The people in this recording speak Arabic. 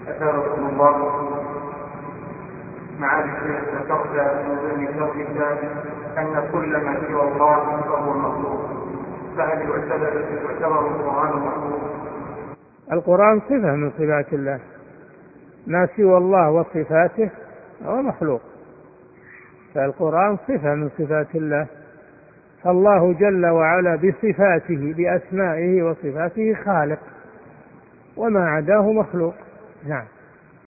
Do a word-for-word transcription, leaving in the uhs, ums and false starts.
أثابكم الله. معالي الشيخ، ذكرت من ضمن شرحك أن كل ما سوى الله فهو مخلوق، فهل يعتبر القرآن مخلوق؟ القرآن صفة من صفات الله، ما سوى الله وصفاته هو مخلوق، فالقرآن صفة من صفات الله، فالله جل وعلا بصفاته بأسمائه وصفاته خالق، وما عداه مخلوق. نعم.